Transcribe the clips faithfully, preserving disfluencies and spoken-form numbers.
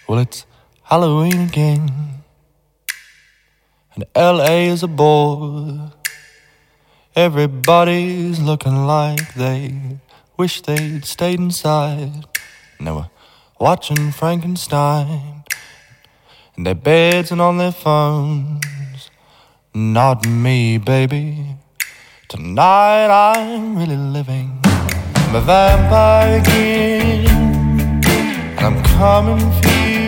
Well, it's Halloween again, and L A is a bore. Everybody's looking like they wish they'd stayed inside. And they were watching Frankenstein in their beds and on their phones. Not me, baby. Tonight I'm really living. I'm a vampire again, and I'm coming for you.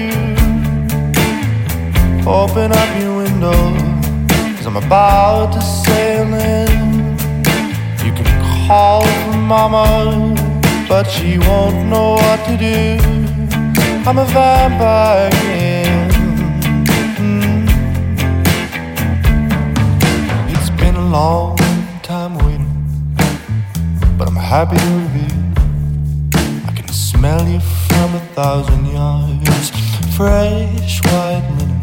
Open up your window, 'cause I'm about to sail in. You can call for mama, but she won't know what to do. I'm a vampire again. mm. It's been a long time waiting, but I'm happy to reveal I can smell you from a thousand yards. Fresh white linen,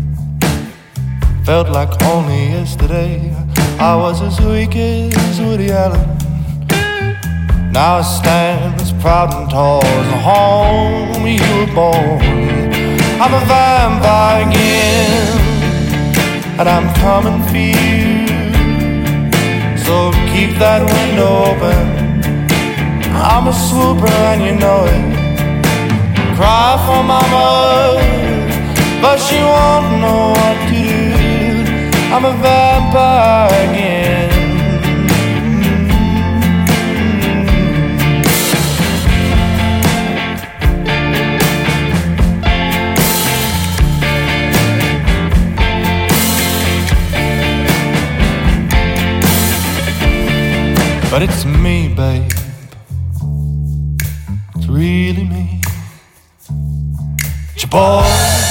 felt like only yesterday I was as weak as Woody Allen. Now I stand as proud and tall as the home you were born. I'm a vampire again, and I'm coming for you. So keep that window open, I'm a swooper and you know it. Cry for mama, but she won't know what to do. I'm a vampire again. But it's me, babe. It's really me. It's your boy.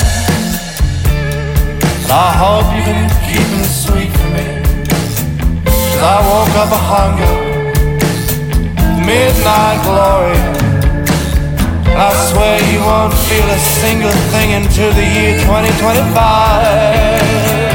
And I hope you can keep it sweet for me, 'cause I woke up a hunger, midnight glory. And I swear you won't feel a single thing until the year twenty twenty-five.